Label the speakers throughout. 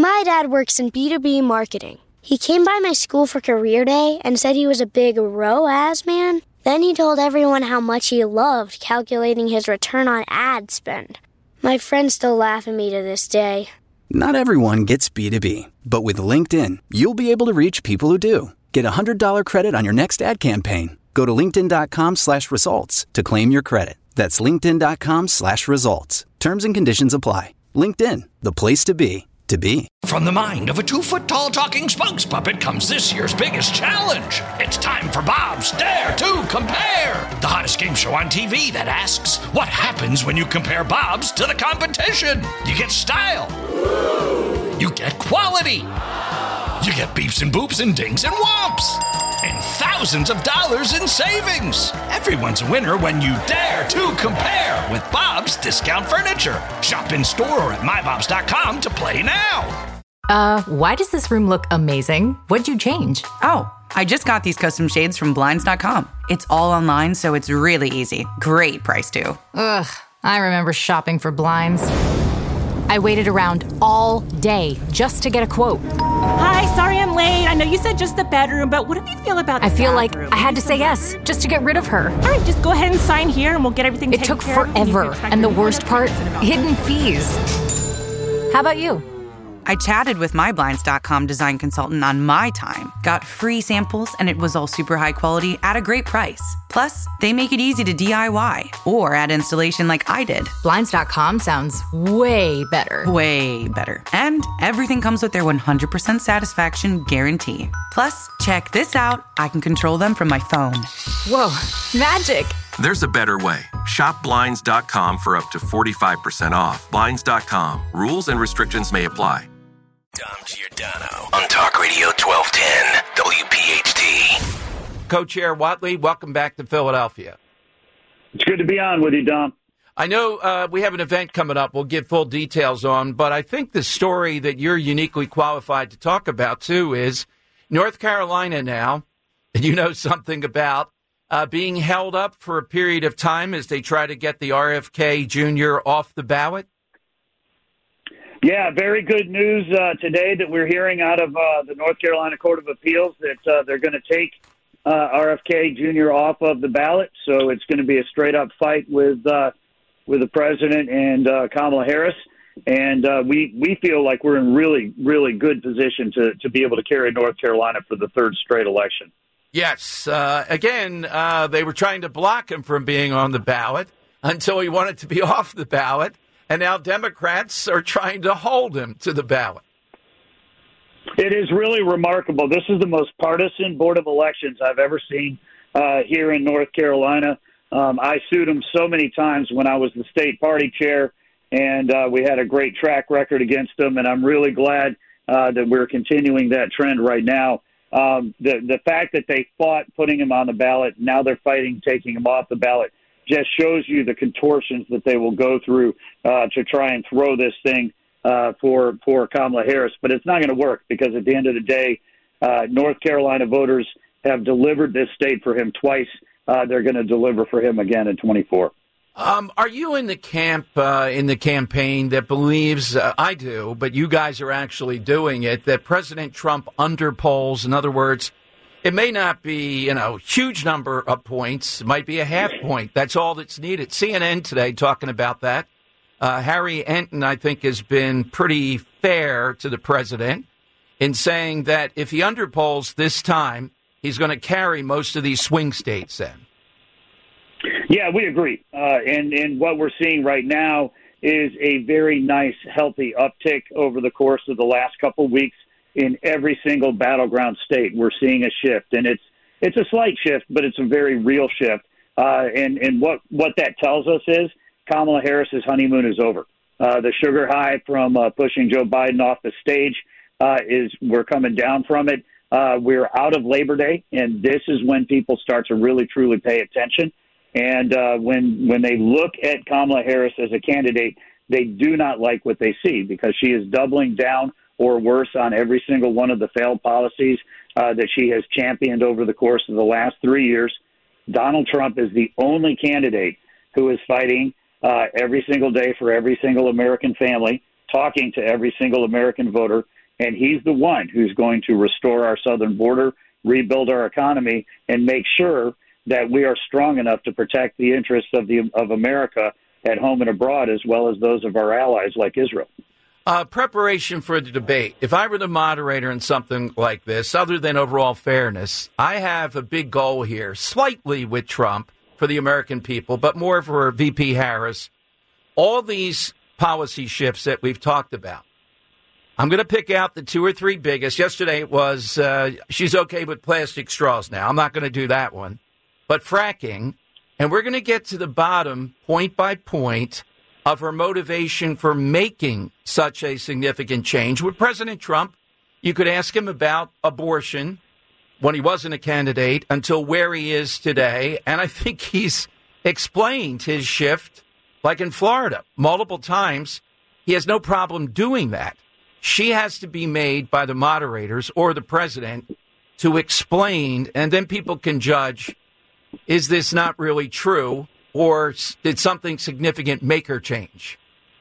Speaker 1: My dad works in B2B marketing. He came by my school for career day and said he was a big ROAS man. Then he told everyone how much he loved calculating his return on ad spend. My friends still laugh at me to this day.
Speaker 2: Not everyone gets B2B, but with LinkedIn, you'll be able to reach people who do. Get a $100 credit on your next ad campaign. Go to linkedin.com/results to claim your credit. That's linkedin.com/results. Terms and conditions apply. LinkedIn, the place to be.
Speaker 3: From the mind of a 2-foot-tall talking spokes puppet comes this year's biggest challenge. It's time for Bob's Dare to Compare, the hottest game show on TV that asks, what happens when you compare Bob's to the competition? You get style. You get quality. You get beeps and boops and dings and whomps. And thousands of dollars in savings. Everyone's a winner when you dare to compare with Bob's Discount Furniture. Shop in store or at mybobs.com to play now.
Speaker 4: Why does this room look amazing? What'd you change?
Speaker 5: Oh, I just got these custom shades from Blinds.com. It's all online, so it's really easy. Great price, too.
Speaker 4: Ugh, I remember shopping for blinds. I waited around all day just to get a quote.
Speaker 6: Hi, sorry I'm late. I know you said just the bedroom, but what do you feel about the
Speaker 4: I feel
Speaker 6: bathroom?
Speaker 4: like I had to say yes just to get rid of her.
Speaker 6: All right, just go ahead and sign here and we'll get everything
Speaker 4: It
Speaker 6: taken
Speaker 4: took
Speaker 6: care of.
Speaker 4: forever, and the worst part, hidden fees. How about you?
Speaker 5: I chatted with my Blinds.com design consultant on my time, got free samples, and it was all super high quality at a great price. Plus, they make it easy to DIY or add installation like I did.
Speaker 4: Blinds.com sounds way better.
Speaker 5: Way better. And everything comes with their 100% satisfaction guarantee. Plus, check this out. I can control them from my phone.
Speaker 4: Whoa, magic.
Speaker 7: There's a better way. Shop Blinds.com for up to 45% off. Blinds.com. Rules and restrictions may apply.
Speaker 8: Dom Giordano on Talk Radio 1210 WPHT.
Speaker 9: Co-Chair Whatley, welcome back to Philadelphia.
Speaker 10: It's good to be on with you, Dom.
Speaker 9: I know we have an event coming up we'll give full details on, but I think the story that you're uniquely qualified to talk about, too, is North Carolina now, and you know something about, being held up for a period of time as they try to get the RFK Jr. off the ballot.
Speaker 10: Yeah, very good news today that we're hearing out of the North Carolina Court of Appeals that they're going to take RFK Jr. off of the ballot. So it's going to be a straight-up fight with the president and Kamala Harris. And we feel like we're in really, really good position to be able to carry North Carolina for the third straight election.
Speaker 9: Yes. Again, they were trying to block him from being on the ballot until he wanted to be off the ballot. And now Democrats are trying to hold him to the ballot.
Speaker 10: It is really remarkable. This is the most partisan Board of Elections I've ever seen here in North Carolina. I sued them so many times when I was the state party chair, and we had a great track record against them, and I'm really glad that we're continuing that trend right now. The fact that they fought putting him on the ballot, now they're fighting taking him off the ballot, just shows you the contortions that they will go through to try and throw this thing for Kamala Harris. But it's not going to work because at the end of the day, North Carolina voters have delivered this state for him twice. They're going to deliver for him again in 24.
Speaker 9: Are you in the camp, in the campaign that believes, I do, but you guys are actually doing it, that President Trump underpolls? In other words, it may not be, huge number of points. It might be a half point. That's all that's needed. CNN today talking about that. Harry Enton, I think, has been pretty fair to the president in saying that if he underpolls this time, he's going to carry most of these swing states then.
Speaker 10: Yeah, we agree. And what we're seeing right now is a very nice, healthy uptick over the course of the last couple of weeks. In every single battleground state, we're seeing a shift, and it's a slight shift, but it's a very real shift. And what that tells us is Kamala Harris's honeymoon is over. The sugar high from pushing Joe Biden off the stage we're coming down from it. We're out of Labor Day, and this is when people start to really truly pay attention. And when they look at Kamala Harris as a candidate, they do not like what they see because she is doubling down or worse on every single one of the failed policies that she has championed over the course of the last 3 years. Donald Trump is the only candidate who is fighting every single day for every single American family. talking to every single American voter, and he's the one who's going to restore our southern border, rebuild our economy, and make sure that we are strong enough to protect the interests of America at home and abroad, as well as those of our allies like Israel.
Speaker 9: Preparation for the debate. If I were the moderator in something like this, other than overall fairness, I have a big goal here, slightly with Trump for the American people, but more for VP Harris. All these policy shifts that we've talked about. I'm going to pick out the 2 or 3 biggest. Yesterday it was she's okay with plastic straws now. I'm not going to do that one. But fracking, and we're going to get to the bottom, point by point, of her motivation for making such a significant change. With President Trump, you could ask him about abortion when he wasn't a candidate until where he is today. And I think he's explained his shift, like in Florida, multiple times. He has no problem doing that. She has to be made by the moderators or the president to explain, and then people can judge, is this not really true, or did something significant make her change?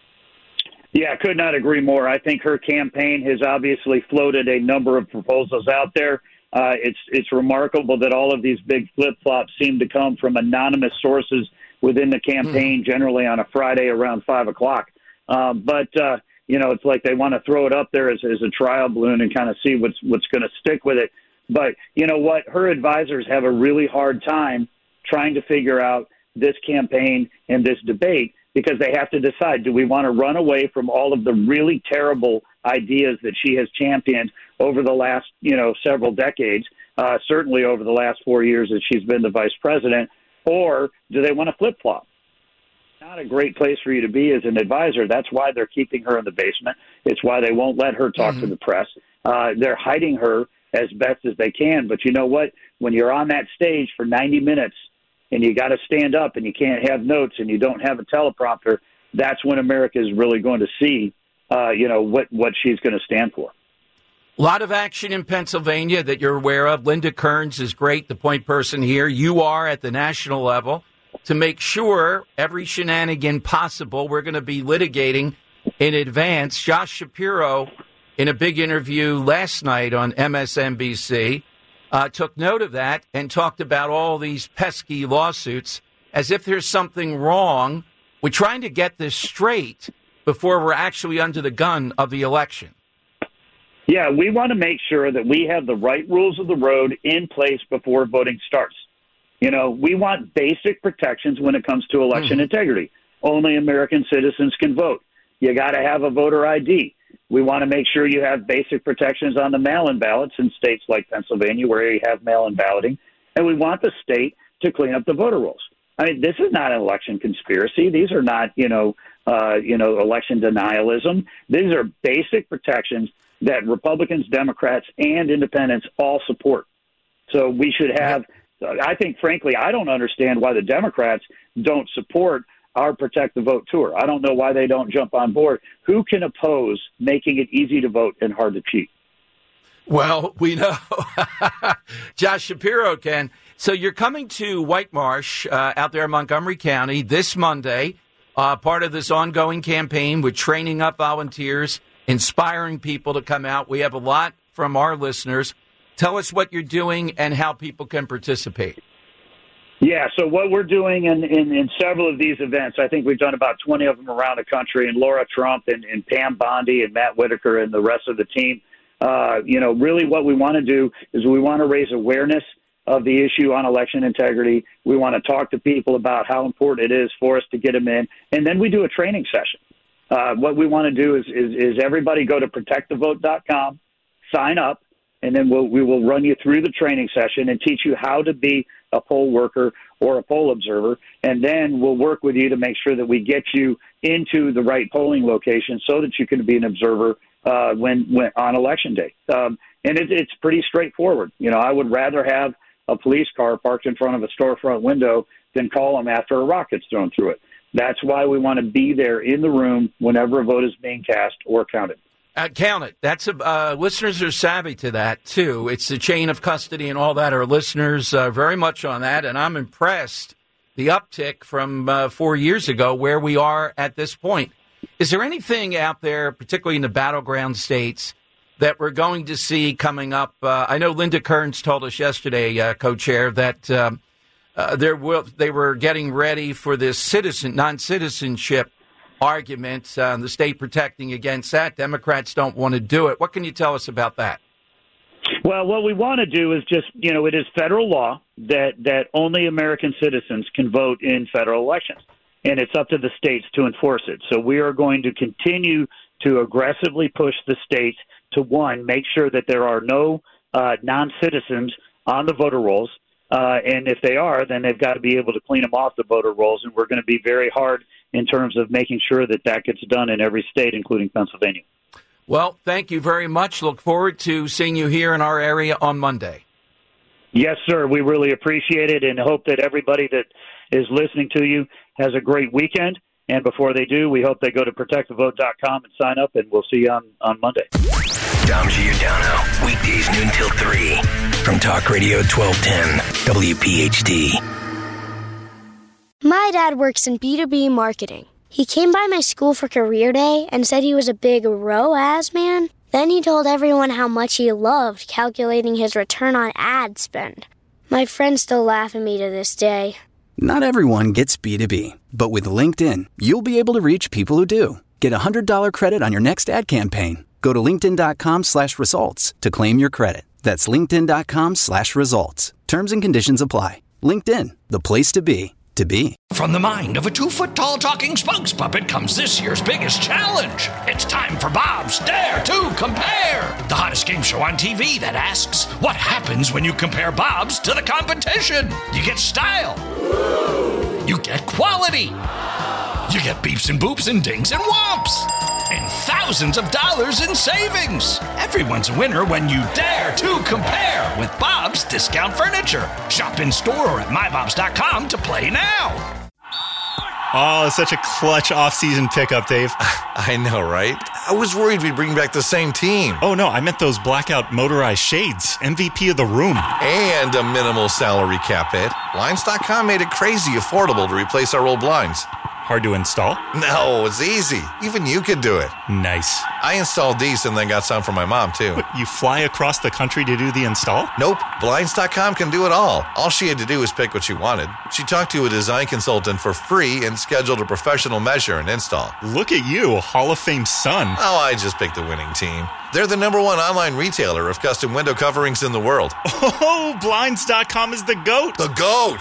Speaker 10: Yeah, I could not agree more. I think her campaign has obviously floated a number of proposals out there. It's remarkable that all of these big flip-flops seem to come from anonymous sources within the campaign, generally on a Friday around 5 o'clock. But it's like they want to throw it up there as a trial balloon and kind of see what's going to stick with it. But you know what? Her advisors have a really hard time trying to figure out this campaign and this debate, because they have to decide, do we want to run away from all of the really terrible ideas that she has championed over the last, several decades, certainly over the last 4 years that she's been the vice president, or do they want to flip-flop? Not a great place for you to be as an advisor. That's why they're keeping her in the basement. It's why they won't let her talk to the press. They're hiding her as best as they can. But you know what? When you're on that stage for 90 minutes and you got to stand up and you can't have notes and you don't have a teleprompter, that's when America is really going to see, what she's going to stand for.
Speaker 9: A lot of action in Pennsylvania that you're aware of. Linda Kearns is great, the point person here. You are at the national level to make sure every shenanigan possible we're going to be litigating in advance. Josh Shapiro, in a big interview last night on MSNBC, took note of that and talked about all these pesky lawsuits as if there's something wrong. We're trying to get this straight before we're actually under the gun of the election.
Speaker 10: Yeah, we want to make sure that we have the right rules of the road in place before voting starts. We want basic protections when it comes to election integrity. Only American citizens can vote. You got to have a voter ID. We want to make sure you have basic protections on the mail-in ballots in states like Pennsylvania where you have mail-in balloting. And we want the state to clean up the voter rolls. I mean, this is not an election conspiracy. These are not, election denialism. These are basic protections that Republicans, Democrats, and independents all support. So we should have, I think, frankly, I don't understand why the Democrats don't support our Protect the Vote tour. I don't know why they don't jump on board. Who can oppose making it easy to vote and hard to cheat?
Speaker 9: Well, we know Josh Shapiro can. So you're coming to White Marsh out there in Montgomery County this Monday, part of this ongoing campaign with training up volunteers, inspiring people to come out. We have a lot from our listeners. Tell us what you're doing and how people can participate.
Speaker 10: Yeah, so what we're doing in several of these events, I think we've done about 20 of them around the country, and Laura Trump and Pam Bondi and Matt Whitaker and the rest of the team, really what we want to do is we want to raise awareness of the issue on election integrity. We want to talk to people about how important it is for us to get them in, and then we do a training session. What we want to do is everybody go to protectthevote.com, sign up, and then we will run you through the training session and teach you how to be a poll worker or a poll observer, and then we'll work with you to make sure that we get you into the right polling location so that you can be an observer when on election day. And it's pretty straightforward. I would rather have a police car parked in front of a storefront window than call them after a rocket's thrown through it. That's why we want to be there in the room whenever a vote is being cast or counted.
Speaker 9: Count it. That's listeners are savvy to that, too. It's the chain of custody and all that. Our listeners very much on that, and I'm impressed the uptick from 4 years ago where we are at this point. Is there anything out there, particularly in the battleground states, that we're going to see coming up? I know Linda Kearns told us yesterday, co-chair, that they were getting ready for this non-citizenship argument, the state protecting against that. Democrats don't want to do it. What can you tell us about that?
Speaker 10: Well, what we want to do is just, it is federal law that only American citizens can vote in federal elections, and it's up to the states to enforce it. So we are going to continue to aggressively push the states to, one, make sure that there are no non-citizens on the voter rolls, and if they are, then they've got to be able to clean them off the voter rolls, and we're going to be very hard in terms of making sure that gets done in every state, including Pennsylvania.
Speaker 9: Well, thank you very much. Look forward to seeing you here in our area on Monday.
Speaker 10: Yes, sir. We really appreciate it and hope that everybody that is listening to you has a great weekend. And before they do, we hope they go to protectthevote.com and sign up, and we'll see you on Monday.
Speaker 8: Dom Giordano, weekdays noon till 3 from Talk Radio 1210 WPHT.
Speaker 1: My dad works in B2B marketing. He came by my school for career day and said he was a big ROAS man. Then he told everyone how much he loved calculating his return on ad spend. My friends still laugh at me to this day.
Speaker 2: Not everyone gets B2B, but with LinkedIn, you'll be able to reach people who do. Get a $100 credit on your next ad campaign. Go to linkedin.com/results to claim your credit. That's linkedin.com/results. Terms and conditions apply. LinkedIn, the place to be.
Speaker 3: From the mind of a 2-foot-tall talking spokes puppet comes this year's biggest challenge. It's time for Bob's Dare to Compare, the hottest game show on TV that asks, what happens when you compare Bob's to the competition? You get style. You get quality. You get beeps and boops and dings and whomps. And thousands of dollars in savings. Everyone's a winner when you dare to compare with Bob's Discount Furniture. Shop in store or at mybobs.com to play now.
Speaker 11: Oh, such a clutch off-season pickup, Dave.
Speaker 12: I know, right? I was worried we'd bring back the same team.
Speaker 11: Oh, no, I meant those blackout motorized shades. MVP of the room.
Speaker 12: And a minimal salary cap hit. Blinds.com made it crazy affordable to replace our old blinds.
Speaker 11: Hard to install?
Speaker 12: No, it's easy. Even you could do it.
Speaker 11: Nice.
Speaker 12: I installed these and then got some for my mom, too.
Speaker 11: But you fly across the country to do the install?
Speaker 12: Nope. Blinds.com can do it all. All she had to do was pick what she wanted. She talked to a design consultant for free and scheduled a professional measure and install.
Speaker 11: Look at you, Hall of Fame son.
Speaker 12: Oh, I just picked the winning team. They're the #1 online retailer of custom window coverings in the world.
Speaker 11: Oh, Blinds.com is the GOAT.
Speaker 12: The GOAT!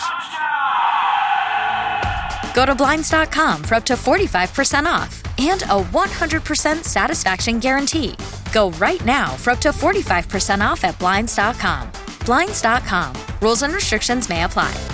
Speaker 13: Go to Blinds.com for up to 45% off and a 100% satisfaction guarantee. Go right now for up to 45% off at Blinds.com. Blinds.com. Rules and restrictions may apply.